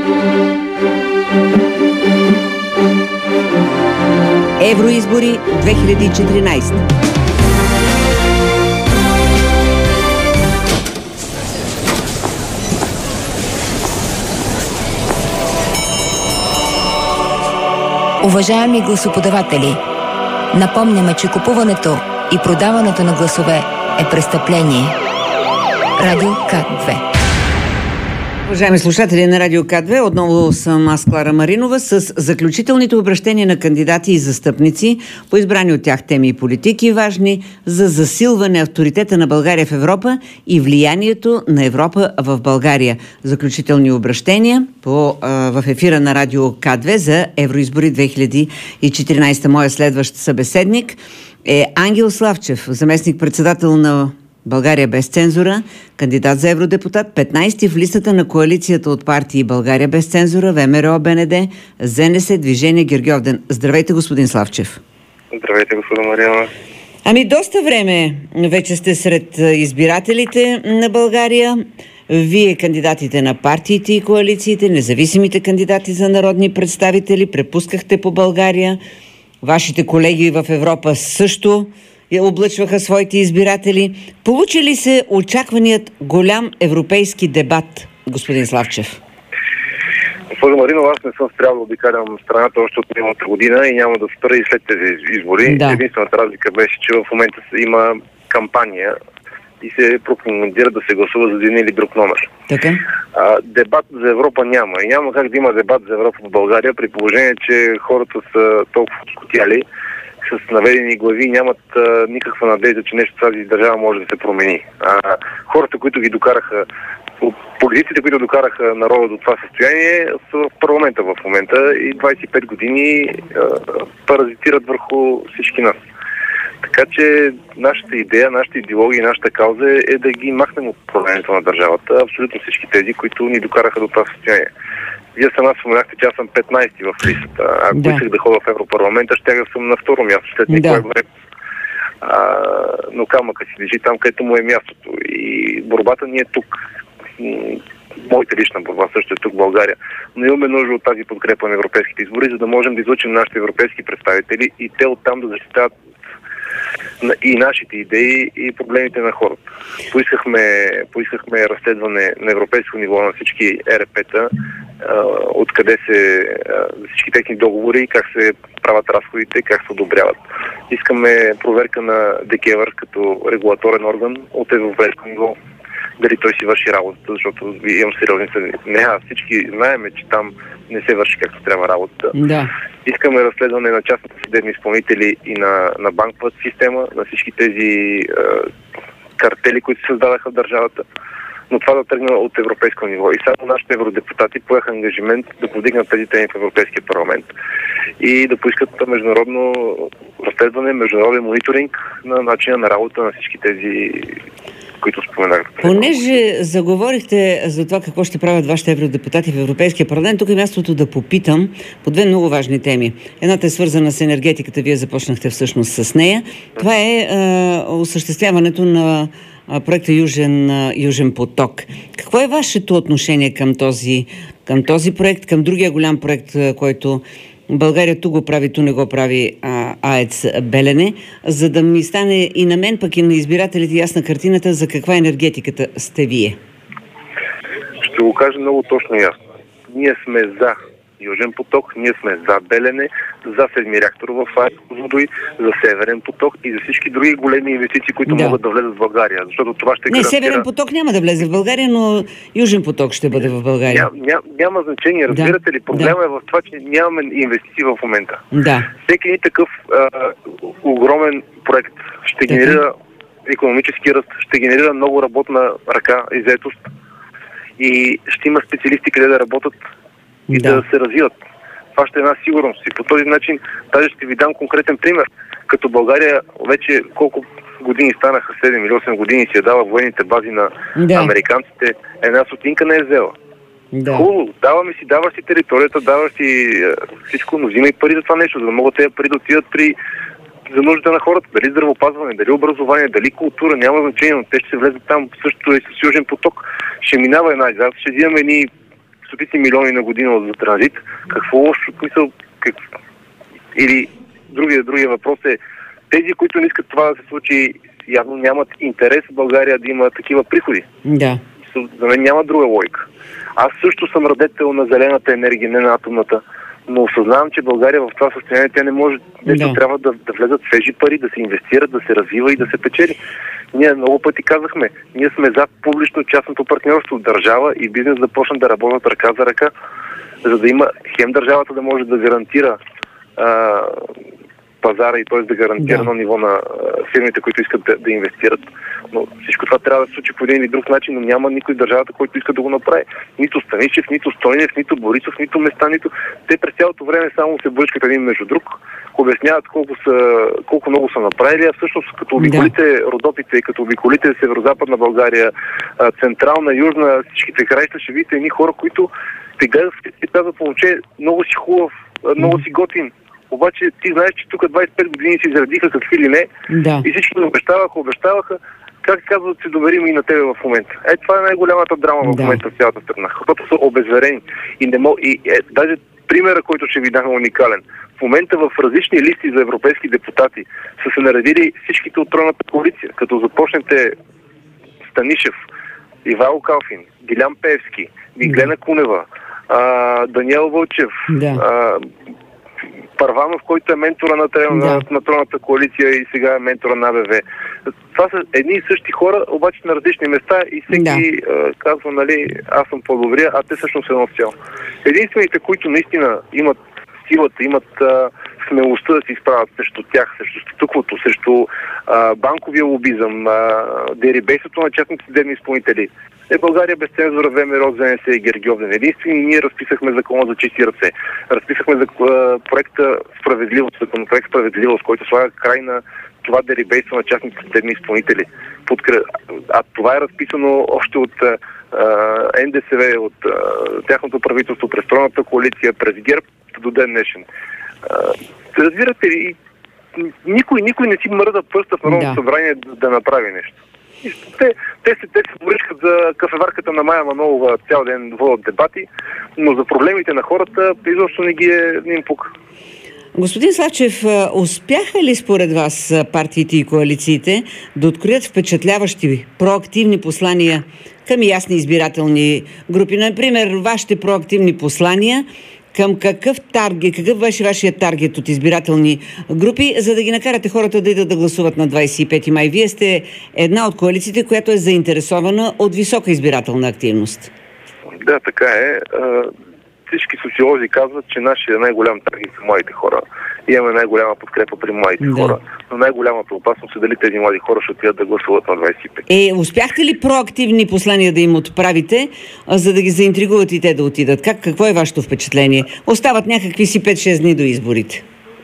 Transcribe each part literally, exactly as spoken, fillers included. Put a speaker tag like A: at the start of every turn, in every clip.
A: Евроизбори две хиляди и четиринадесета.
B: Уважаеми гласоподаватели, напомняме, че купуването и продаването на гласове е престъпление. Радио КАТ-две.
A: Уважаеми слушатели на Радио КАТ-две, отново съм аз, Клара Маринова, с заключителните обращения на кандидати и застъпници по избрани от тях теми и политики, важни за засилване авторитета на България в Европа и влиянието на Европа в България. Заключителни обращения по, а, в ефира на Радио КАТ-две за Евроизбори две хиляди и четиринадесета. Моя следващ събеседник е Ангел Славчев, заместник-председател на България без цензура, кандидат за евродепутат, петнадесети в листата на коалицията от партии България без цензура, ВМРО, БНД, ЗНС, Движение Гергьовден. Здравейте, господин Славчев.
C: Здравейте, господин Маринова.
A: Ами, доста време вече сте сред избирателите на България. Вие, кандидатите на партиите и коалициите, независимите кандидати за народни представители, препускахте по България. Вашите колеги в Европа също облъчваха своите избиратели. Получи ли се очакваният голям европейски дебат, господин Славчев?
C: Господин Маринова, аз не съм спрял да обикалям страната още от миналата година и няма да спра и след тези избори. Да. Единствената разлика беше, че в момента има кампания и се пропагандира да се гласува за един или друг номер.
A: Така?
C: А, дебат за Европа няма. И няма как да има дебат за Европа в България, при положение, че хората са толкова скотяли, с наведени глави, нямат а, никаква надежда, че нещо тази държава може да се промени. А, хората, които ги докараха, политиците, които докараха народа до това състояние, са в парламента в момента и двадесет и пет години а, паразитират върху всички нас. Така че нашата идея, нашата идеология и нашата кауза е, е да ги махнем от управлението на държавата. Абсолютно всички тези, които ни докараха до това състояние. Вие сама споменахте, че аз съм петнадесети в листата. Ако да. исках да ходя в Европарламента, ще съм на второ място след Николай Грек. Да. Но камъка си лежи там, където му е мястото. И борбата ни е тук. Моята лична борба също е тук в България. Но имаме нужда от тази подкрепа на европейските избори, за да можем да излучим нашите европейски представители и те оттам да защитават и нашите идеи и проблемите на хората. Поискахме, поискахме разследване на европейско ниво на всички Е Ер Пе-та, откъде се за всички техни договори, как се правят разходите, как се одобряват. Искаме проверка на Де Ке Е Вър като регулаторен орган от европейско ниво, дали той си върши работата, защото имам сериозни съмнения. Не, всички знаеме, че там не се върши както трябва работата.
A: Да.
C: Искаме разследване на частните съдебни изпълнители и на, на банковата система, на всички тези е, картели, които се създадаха в държавата. Но това да тръгне от европейско ниво. И само нашите евродепутати поеха ангажимент да повдигнат тези теми в Европейския парламент и да поискат международно разследване, международен мониторинг на начина на работа на всички тези, които споменах.
A: Понеже заговорихте за това какво ще правят вашите евродепутати в Европейския парламент, тук е мястото да попитам по две много важни теми. Едната е свързана с енергетиката, вие започнахте всъщност с нея. Това е, е осъществяването на проекта Южен, Южен поток. Какво е вашето отношение към този, към този проект, към другия голям проект, който България ту го прави, ту не го прави а, АЕЦ Белене, за да ми стане и на мен, пък и на избирателите ясна картината за каква енергетиката сте вие?
C: Ще го кажа много точно и ясно. Ние сме за Южен поток, ние сме за Белене, за седми реактор в АЕЦ Козлодуй, за Северен поток и за всички други големи инвестиции, които да. могат да влезат в България. Защото това ще
A: Не,
C: гарантира...
A: Северен поток няма да влезе в България, но Южен поток ще бъде в България.
C: Ня, ня, няма значение, разбирате да. ли? Проблема да. е в това, че нямаме инвестиции в момента.
A: Да.
C: Всеки ни такъв а, огромен проект ще така. генерира икономически ръст, ще генерира много работна ръка и заетост и ще има специалисти къде да работят и да. да се развиват. Това ще е една сигурност. И по този начин, даже ще ви дам конкретен пример. Като България вече колко години станаха, седем или осем години си я дава военните бази на да. американците, една сотинка не е взела. Да. Хубаво, даваме си, даваш си територията, даваш си всичко, но взимай пари за това нещо, за да могат тези пари да отидат при за нуждите на хората. Дали здравеопазване, дали образование, дали култура, няма значение, но те ще се влезат там. Също и с Южен поток. Ще минава една изграда, ще взимаме едни стотици милиони на година за транзит. Какво лошо мисъл? Как... Или другия, другия въпрос е, тези, които не искат това да се случи, явно нямат интерес в България да има такива приходи.
A: Да.
C: За мен няма друга логика. Аз също съм радетел на зелената енергия, не на атомната, но осъзнавам, че България в това състояние тя не може, нещо
A: да.
C: трябва да, да влезат свежи пари, да се инвестират, да се развива и да се печели. Ние много пъти казахме, ние сме за публично-частното партньорство, държава и бизнес да почнат да работят ръка за ръка, за да има хем държавата да може да гарантира а, пазара и т.е. да гарантира
A: да.
C: на ниво на а, фирмите, които искат да, да инвестират. Но всичко това трябва да се случи по един или друг начин, но няма никой в държавата, който иска да го направи. Нито Станишев, нито Стойнев, нито Борисов, нито Места, нито... Те през цялото време само се бършкат един между друг, обясняват колко, са, колко много са направили, а всъщност като обиколите да. Родопите, като обиколите Северо-Западна България, Централна, Южна, всичките краища, ще видите едни хора, които те гледат и казват, момче, много си хубав, много си готин. Обаче ти знаеш, че тук двайсет и пет години си изредиха какви ли не
A: да.
C: И всички обещаваха, обещаваха, как казват, се доверим и на тебе в момента. Е, това е най-голямата драма
A: да.
C: в момента в цялата страна. Хората са обезверени. И, не мог... и е, даже примера, който ще ви дам, уникален. В момента в различни листи за европейски депутати са се наредили всичките от тройната коалиция, като започнете Станишев, Ивайло Калфин, Дилян Пеевски, Миглена да. Кунева, а, Даниел Вълчев,
A: да.
C: а, Първанов, който е ментора на, да. на, на тройната коалиция и сега е ментора на АБВ. Това са едни и същи хора, обаче на различни места и всеки да. а, казва, нали, аз съм по-добрия, а те всъщност едно цяло. Единствените, които наистина имат силата, имат а, смелостта да се изправят срещу тях, срещу статуквото, срещу а, банковия лобизъм, а, дерибейството на частните съдебни изпълнители. Е България без цензура, ВМРО, ЗНС и Гергьовден. Единствени ние разписахме закона за чисти ръце. Разписахме за а, проекта Справедливост, законопроект Справедливост, който слага край на това дерибейство на частните съдебни изпълнители. Подкр... А това е разписано още от а, НДСВ, от а, тяхното правителство, през тройната коалиция, през ГЕРБ до ден днешен. Разбирате ли, никой, никой не си мърда пръста в Народното да. събрание да, да направи нещо. Те, те, се, те се боришкат за кафеварката на Мая Манолова, цял ден водят дебати, но за проблемите на хората изобщо не ги е не им пука.
A: Господин Славчев, успяха ли според вас партиите и коалициите да откроят впечатляващи, проактивни послания към ясни избирателни групи? Например, вашите проактивни послания към какъв таргет, какъв беше вашия таргет от избирателни групи, за да ги накарате хората да идат да гласуват на двайсет и пети май? Вие сте една от коалициите, която е заинтересована от висока избирателна активност. Да, така е. Всички социолози казват, че нашия най-голям таргет са младите хора. Имаме най-голяма подкрепа при младите да. хора. Но най-голямата опасност е дали тези млади хора ще отидат да гласуват на двайсет и пети. Е, успяхте ли проактивни послания да им отправите, за да ги заинтригуват и те да отидат? Как, какво е вашето впечатление? Остават някакви си пет-шест дни до изборите.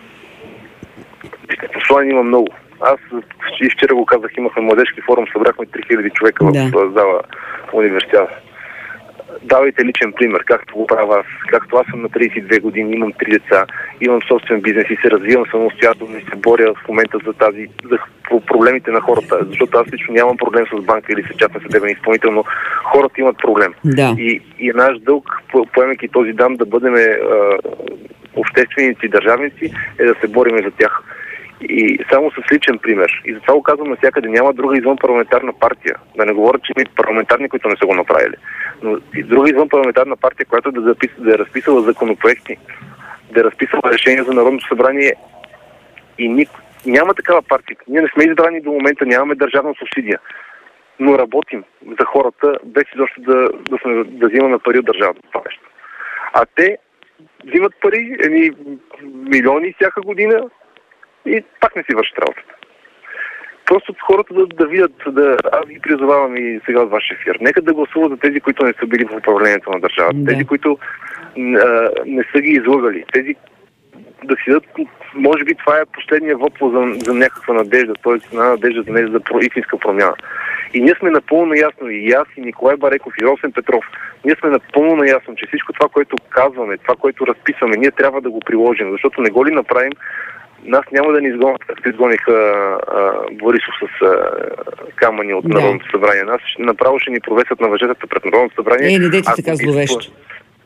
A: Послания има много. Аз и вчера го казах, имахме младежки форум, събрахме три хиляди човека да. в зала университета. Давайте личен пример, както го правя аз. Както аз съм на трийсет и две години, имам три деца, имам собствен бизнес и се развивам самостоятелно и се боря в момента за тази, за проблемите на хората. Защото аз лично нямам проблем с банка или с частен съдебен изпълнител, но хората имат проблем. Да. И, и е наш дълг, поемайки този дан, да бъдем е, общественици и държавници, е да се бориме за тях. И само с личен пример. И затова го казвам навсякъде, няма друга извън парламентарна партия. Да не говоря, че има парламентарни, които не са го направили. Но и друга извън парламентарна партия, която да, запис, да е разписала законопроекти, да е разписала решения за Народното събрание. И ник... няма такава партия. Ние не сме избрани до момента, нямаме държавна субсидия. Но работим за хората, без изобщо да, да, сме, да взимаме пари от държавата. А те взимат пари, едни милиони всяка година, и пак не си вършат работата. Просто хората да, да видят, да, аз ги призовавам и сега от ваш ефир. Нека да гласуват за тези, които не са били в управлението на държавата. Да. Тези, които а, не са ги излъгали. Тези да си дадат, може би това е последния въпрос за, за някаква надежда, т.е. на надежда за, не, за истинска промяна. И ние сме напълно наясно, и аз, и Николай Бареков, и Росен Петров, ние сме напълно наясно, че всичко това, което казваме, това, което разписваме, ние трябва да го приложим, защото не го ли направим, нас няма да ни изгонят, както изгониха Борисов с а, камъни от да. Народното събрание. Нас направо ще ни провесят на въжетата пред Народното събрание. Е, не дейте така зловещо.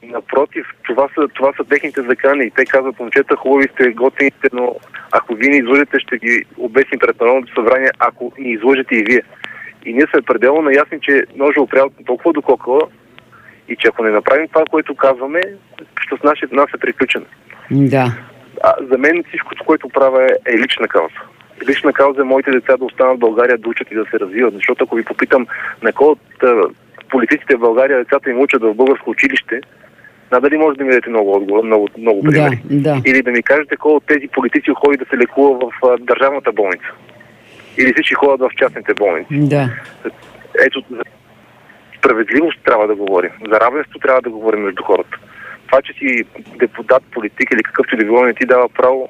C: Напротив, това са, това са техните закани и те казват: момчета, хубави сте, готини сте, но ако вие ни излъжете, ще ги обесим пред Народното събрание, ако ни излъжете и вие. И ние сме пределно наясни, че ножа опрял толкова до кокала и че ако не направим това, което казваме, с нас, нас е приключено.
A: Да.
C: А, за мен всичкото, което правя е, е лична кауза. Лична кауза е моите деца да останат в България, да учат и да се развиват. Защото ако ви попитам на кой от политиците в България децата им учат в българско училище, надали може да ми дадете много отговор, много, много примери.
A: Да, да.
C: Или да ми кажете кой от тези политици ходи да се лекува в а, държавната болница. Или всички ходят в частните болници.
A: Да.
C: Ето, за справедливост трябва да говорим. За равенство трябва да говорим между хората. Това, че си депутат, политик или какъвто и да било, не ти дава право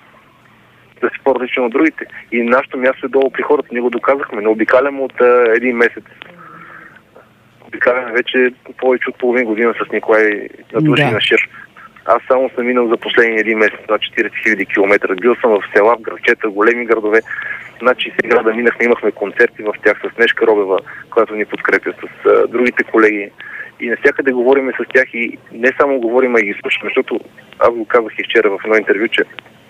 C: да си по-различен от другите. И нашето място е долу при хората. Ние го доказахме. Не обикаляме от а, един месец. Обикаляме вече повече от половин година с Николай на Души
A: да.
C: на Шир. Аз само съм минал за последния един месец на четирийсет хиляди километра. Бил съм в села, в градчета, големи градове. Значи сега да минахме, имахме концерти в тях с Нешка Робева, която ни подкрепя, с а, другите колеги. И навсякъде говорим с тях и не само говорим, а и ги слушаме, защото аз го казах и вчера в едно интервю, че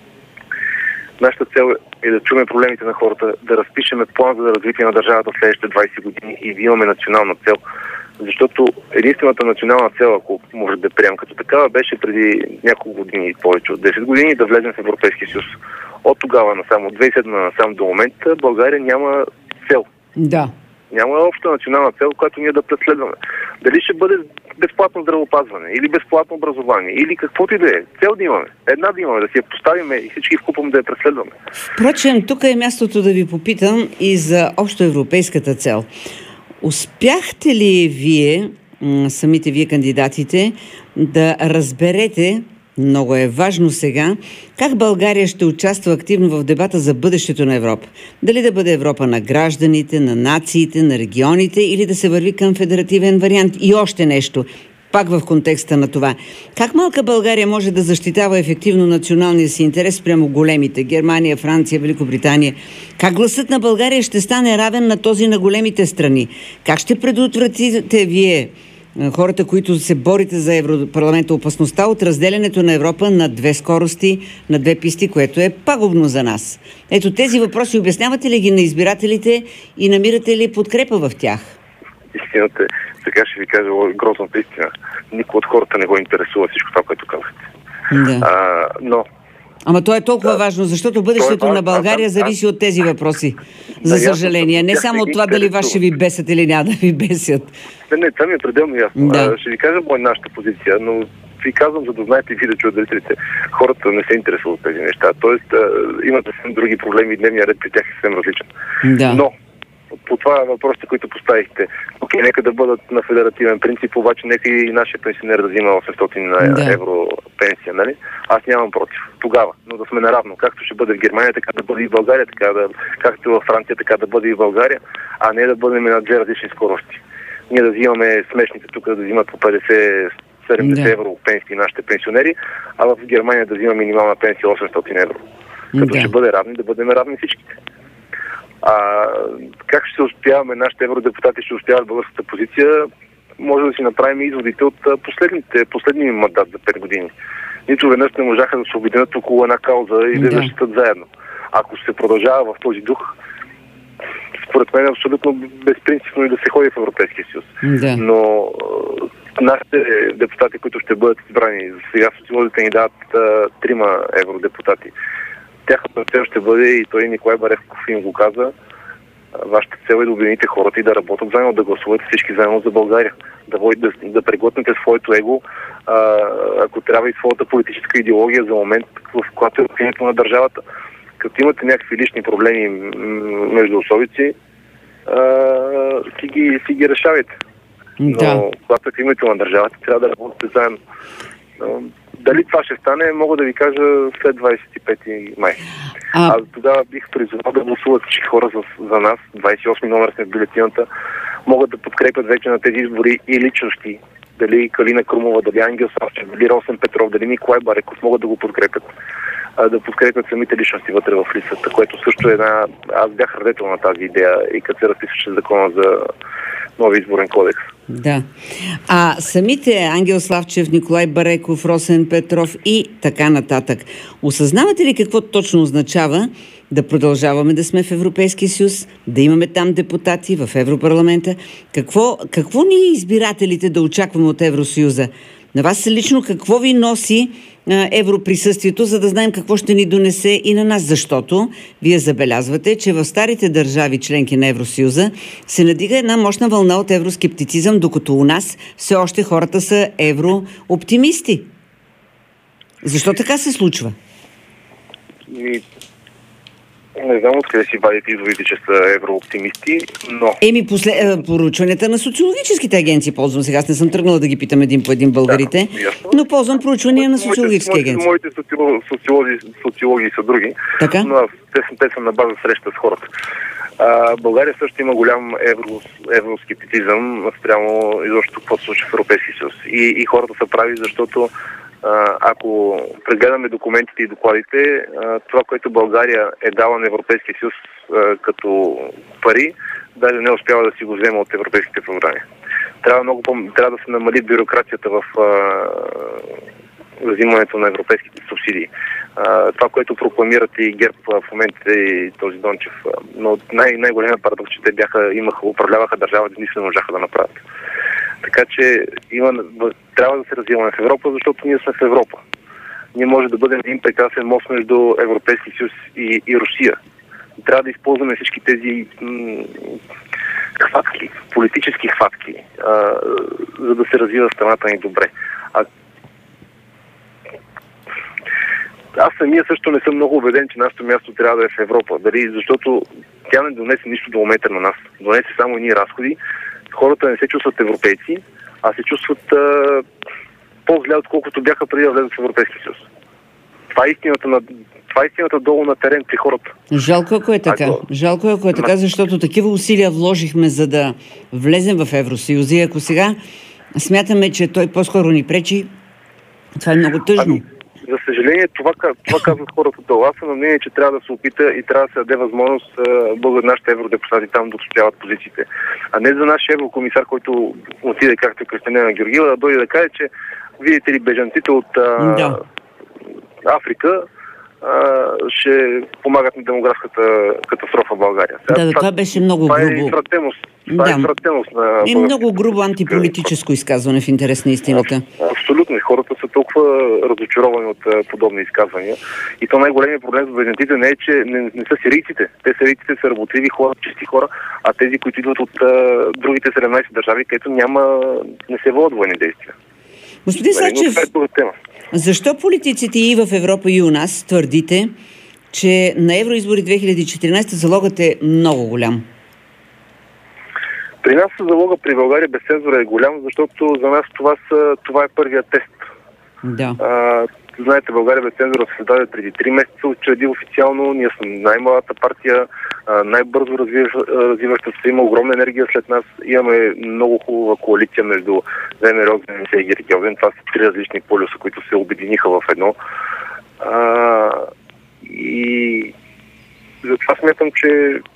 C: нашата цел е да чуем проблемите на хората, да разпишеме план за развитие на държавата в следващите двайсет години и да имаме национална цел. Защото единствената национална цел, ако може да приемам като такава, беше преди няколко години, повече от десет години, да влезем в Европейския съюз. От тогава насам, от две хиляди и седма насам до момента, България няма цел.
A: Да.
C: Няма обща национална цел, която ние да преследваме. Дали ще бъде безплатно здравеопазване, или безплатно образование, или каквото и да е. Цел да имаме. Една да имаме, да си я поставиме и всички вкупом да я преследваме.
A: Впрочем, тук е мястото да ви попитам и за общоевропейската цел. Успяхте ли вие, самите вие кандидатите, да разберете, много е важно сега, как България ще участва активно в дебата за бъдещето на Европа? Дали да бъде Европа на гражданите, на нациите, на регионите или да се върви към федеративен вариант? И още нещо, пак в контекста на това. Как малка България може да защитава ефективно националния си интерес прямо големите? Германия, Франция, Великобритания. Как гласът на България ще стане равен на този на големите страни? Как ще предотвратите вие, хората, които се борите за Европарламента, опасността от разделянето на Европа на две скорости, на две писти, което е пагубно за нас? Ето тези въпроси обяснявате ли ги на избирателите и намирате ли подкрепа в тях?
C: Истината е, така ще ви кажа грозната истина. Никой от хората не го интересува всичко това, което казахте.
A: Да.
C: А, но...
A: Ама то е толкова да. важно, защото бъдещето е на България а, зависи а, от тези въпроси. За да, съжаление. Не само от това дали вас ще ви бесят или няма да ви бесят. Не,
C: не, това ми е пределно ясно.
A: Да.
C: А, ще ви кажа мой нашата позиция, но ви казвам, за да знаете и ви да чуят зрителите. Хората не се интересуват от тези неща. Тоест, а, имат съвсем други проблеми и дневния ред при тях е съвсем различен.
A: Да.
C: Но по това въпросите, които поставихте, окей, нека да бъдат на федеративен принцип, обаче нека и нашия пенсионер да взима осемстотин да. евро пенсия, нали? Аз нямам против. Тогава, но да сме наравно. Както ще бъде в Германия, така да бъде и в България, така да, както във Франция, така да бъде и в България, а не да бъдем на две различни скорости. Ние да взимаме смешните тук, да взимат по петдесет седемдесет да. евро пенсии нашите пенсионери, а в Германия да взима минимална пенсия осемстотин евро. Като да. ще бъде равни, да бъдем равни всичките. А, как ще успяваме, нашите евродепутати ще успяват българската позиция, може да си направим изводите от последните, последния мандат за пет години. Нито веднъж не можаха да се обединят около една кауза и да, да защитат заедно. Ако се продължава в този дух, според мен е абсолютно безпринципно и да се ходи в Европейския съюз.
A: Да.
C: Но нашите депутати, които ще бъдат избрани, сега социолозите ни дават трима евродепутати. Тяхната цел ще бъде, и той Николай Баревков им го каза, вашата цел е да обедините хората и да работят заедно, да гласувате всички заедно за България. Да, да, да преглътнете своето его, а, ако трябва и своята политическа идеология за момент, в която е отношението на държавата. Като имате някакви лични проблеми между особици, а, си, ги, си ги решавайте.
A: Да.
C: Но когато е името на държавата, трябва да работите заедно. Дали това ще стане, мога да ви кажа след двайсет и пети май. А... Аз тогава бих призвал да гласуват всички хора за, за нас. двайсет и осми номер сме в бюлетината. Могат да подкрепят вече на тези избори и личности. Дали Калина Крумова, дали Ангел Савчев, дали Росен Петров, дали Николай Бареков могат да го подкрепят. А, да подкрепят самите личности вътре в листата, което също е една... Аз бях радетел на тази идея и като се разписваше закона за нови изборен кодекс.
A: Да. А самите Ангел Славчев, Николай Бареков, Росен Петров и така нататък, осъзнавате ли какво точно означава да продължаваме да сме в Европейския съюз, да имаме там депутати в Европарламента? Какво, какво ние избирателите да очакваме от Евросъюза? На вас лично какво ви носи а, европрисъствието, за да знаем какво ще ни донесе и на нас? Защото вие забелязвате, че в старите държави, членки на Евросъюза, се надига една мощна вълна от евроскептицизъм, докато у нас все още хората са еврооптимисти. Защо така се случва?
C: И... Не знам откъде си вадите изводите, че са еврооптимисти, но...
A: Еми, после... проучванията на социологическите агенции ползвам сега. Аз не съм тръгнала да ги питам един по един българите, да, но ползвам проучвания на социологически
C: моите,
A: агенции.
C: Моите социологи, социологи са други,
A: така?
C: Но аз, те, те са на база среща с хората. А, България също има голям евро, евроскептицизъм спрямо изобщо какво се случва в Европейския съюз. И, и хората са прави, защото ако прегледаме документите и докладите, това, което България е дала на Европейския съюз като пари, даже не успява да си го взема от европейските програми. Трябва, много, трябва да се намали бюрокрацията в взимането на европейските субсидии. Това, което прокламират и ГЕРБ в момента и този Дончев, но най- най-големият парадокс, че те бяха, имаха, управляваха държавата, нищо не можаха да направят. Така че има, трябва да се развиваме в Европа, защото ние сме в Европа. Ние може да бъдем един прекрасен мост между Европейския съюз и, и Русия. Трябва да използваме всички тези м- хватки, политически хватки, а, за да се развива страната ни добре. А... Аз самия също не съм много убеден, че нашето място трябва да е в Европа. Дали, защото тя не донесе нищо до момента на нас. Донесе само едни разходи. Хората не се чувстват европейци, а се чувстват а, по-зле, отколкото бяха преди да влезат в Европейския съюз. Това е истината, на, това е истината долу на терен при хората.
A: Жалко ако е така. Ако... Жалко ако е така, защото такива усилия вложихме, за да влезем в Евросъюза. И ако сега смятаме, че той по-скоро ни пречи, това е много тъжно.
C: Ами, за съжаление, това, това казват хората долу. Аз съм на мнение, че трябва да се опита и трябва да се даде възможност българ нашите евродепутати там да отстояват позициите. А не за нашия еврокомисар, който отиде, както Кристиана Георгиева, да дойде да каже, че видите ли бежанците от а, да. Африка а, ще помагат на демографската катастрофа в България.
A: Сега, да, това, това беше много
C: това
A: грубо.
C: Е извратеност. Това
A: да.
C: е извратеност на...
A: И много грубо антиполитическо изказване в интерес на истината.
C: Абсолютно. И хората са толкова разочаровани от а, подобни изказвания. И то най-големият проблем с бежанците не е, че не, не са сирийците. Те сирийците са работливи хора, чисти хора, а тези, които идват от а, другите седемнайсет държави, където няма, не се водят военни действия.
A: Господин Славчев, защо политиците и в Европа, и у нас твърдите, че на евроизбори две хиляди и четиринайсета залогът е много голям?
C: При нас залога при България без цензура е голям, защото за нас това, са, това е първият тест.
A: Да.
C: А, знаете, България без цензура се създаде преди три месеца, учреди официално. Ние сме най-малата партия, най-бързо развиваща се, има огромна енергия след нас. Имаме много хубава коалиция между ВМРО, ДНС и Гергьовден. Това са три различни полюса, които се обединиха в едно. А, и затова смятам, че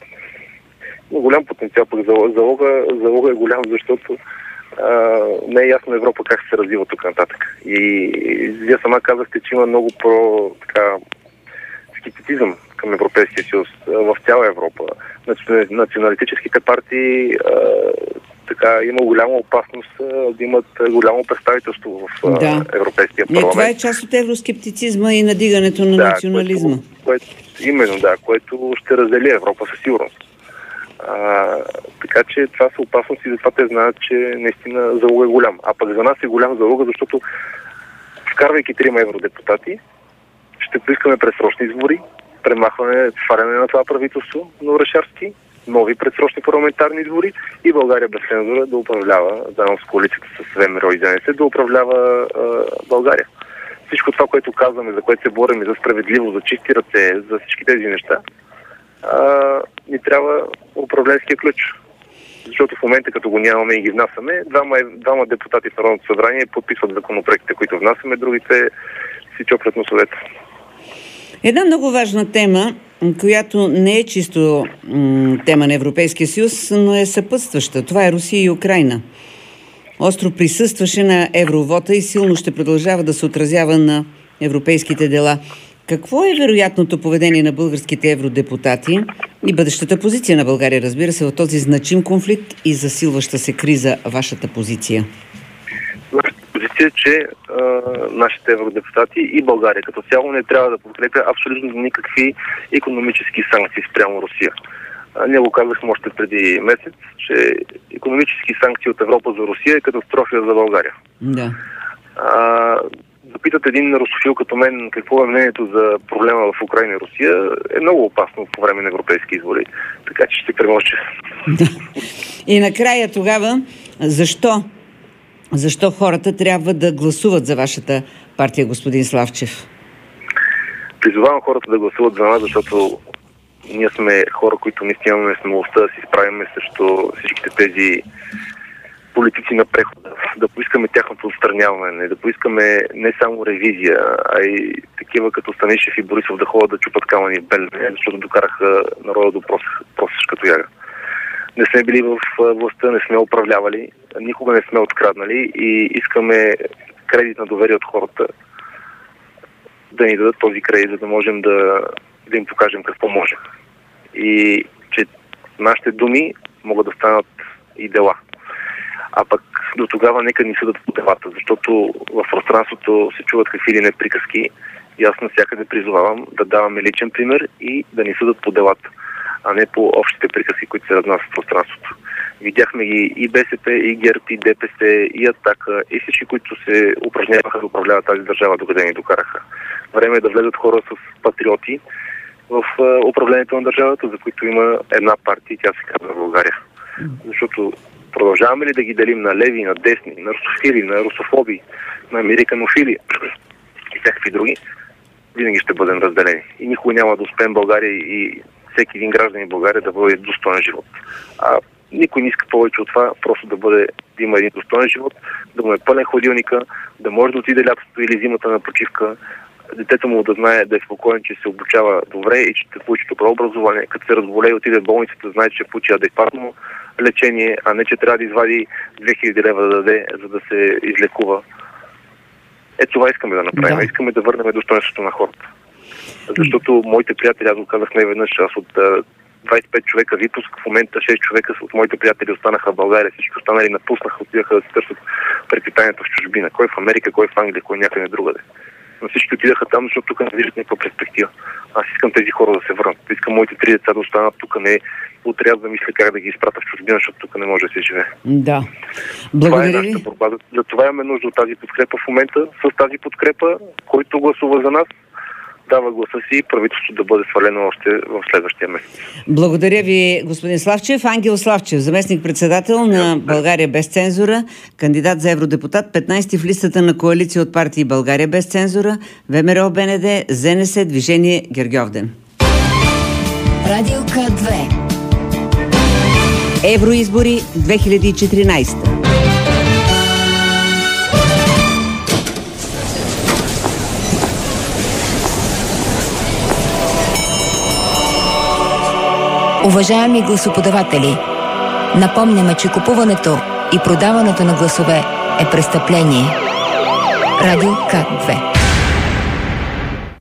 C: има голям потенциал, пък залога, залога е голям, защото а, не е ясно Европа как се развива тук нататък. И, и вие сама казахте, че има много про така скептицизъм към Европейския съюз в цяла Европа. Националистическите партии а, така има голяма опасност а, да имат голямо представителство в а,
A: да.
C: Европейския парламент.
A: Не, това е част от евроскептицизма и надигането на да, национализма.
C: Което, което, именно, да, което ще раздели Европа със сигурност. А, така че това са опасности, затова те знаят, че наистина залога е голям. А пък за нас е голям залога, защото вкарвайки трима евродепутати, ще поискаме предсрочни избори, премахване, сваляне на това правителство на Орешарски, нови предсрочни парламентарни избори и България без цензура да управлява, заедно с коалицията с ВМРО и ДНС, да управлява а, България. Всичко това, което казваме, за което се борим, за справедливо, за чисти ръце, за всички тези неща, а, ни трябва управленския ключ. Защото в момента, като го нямаме и ги внасяме, двама, двама депутати в Народното събрание подписват законопроектите, които внасяме, другите си чоплят носовете.
A: Една много важна тема, която не е чисто м- тема на Европейския съюз, но е съпътстваща. Това е Русия и Украйна. остро присъстваше на евровота и силно ще продължава да се отразява на европейските дела. Какво е вероятното поведение на българските евродепутати и бъдещата позиция на България, разбира се, в този значим конфликт и засилваща се криза, вашата позиция?
C: Нашата позиция е, че а, нашите евродепутати и България като цяло не трябва да подкрепя абсолютно никакви икономически санкции спрямо Русия. А, ние го казахме още преди месец, че икономически санкции от Европа за Русия е катастрофия за България.
A: Да.
C: А, да питат един русофил като мен какво е мнението за проблема в Украина и Русия е много опасно по време на европейски избори. Така че ще премълча.
A: И накрая тогава, защо? Защо хората трябва да гласуват за вашата партия, господин Славчев?
C: Призовавам хората да гласуват за нас, защото ние сме хора, които наистина имаме смелостта да си справим срещу всичките тези политици на прехода, да поискаме тяхното отстраняване, да поискаме не само ревизия, а и такива като Станишев и Борисов да ходят да чупат камъни в Белене, защото докараха народа до просешка тояга. Не сме били в властта, не сме управлявали, никога не сме откраднали и искаме кредит на доверие от хората да ни дадат този кредит, за да можем да, да им покажем какво можем. И че нашите думи могат да станат и дела. А пък до тогава нека ни съдат по делата, защото в пространството се чуват какви ли не приказки и аз навсякъде призовавам да даваме личен пример и да ни съдат по делата, а не по общите приказки, които се разнасят в пространството. Видяхме ги и БСП, и ГЕРБ, и ДПС, и Атака, и всички, които се упражняваха да управляват тази държава, докъде ни докараха. Време е да влезат хора с патриоти в управлението на държавата, за които има една партия и тя се казва България. Защото продължаваме ли да ги делим на леви, на десни, на русофили, на русофоби, на американофили и всякакви други, винаги ще бъдем разделени. И никога няма да успеем България и всеки един гражданин в България да бъде достоен живот. А никой не иска повече от това, просто да бъде, да има един достоен живот, да му е пълен хладилника, да може да отиде лятото или зимата на почивка, детето му да знае, да е спокоен, че се обучава добре и че ще получи добро образование. Като се разболее и отиде в болницата, знае, че ще получи адекватно лечение, а не че трябва да извади две хиляди лева да даде, за да се излекува. Е, това искаме да направим. Да. Искаме да върнем достоинството на хората. Защото моите приятели, аз го казах не веднъж, аз от двадесет и пет човека випуск, в момента шест човека от моите приятели останаха в България, всички останали напуснаха, отидаха да се търсят препитанието в чужбина. Кой в Америка, кой в Англия, кой някъде другаде. Но всички отидаха там, защото тук не виждат някаква перспектива. Аз искам тези хора да се върнат. Искам моите три деца да останат тук, не утре аз да мисля как да ги изпратя в чужбина, защото тук не може да се живее. Да.
A: Благодаря
C: това е нашата борба. За това имаме нужда от тази подкрепа в момента. С тази подкрепа, който гласува за нас, дава гласа си и правителството да бъде свалено още в следващия месец.
A: Благодаря ви, господин Славчев. Ангел Славчев, заместник-председател на България без цензура, кандидат за евродепутат, петнайсети в листата на коалиция от партии България без цензура, ВМРО БНД, ЗНС, Движение Гергьовден.
B: Радио К две.
A: Евроизбори две хиляди и четиринайсета.
B: Уважаеми гласоподаватели, напомняме, че купуването и продаването на гласове е престъпление. Радио К две.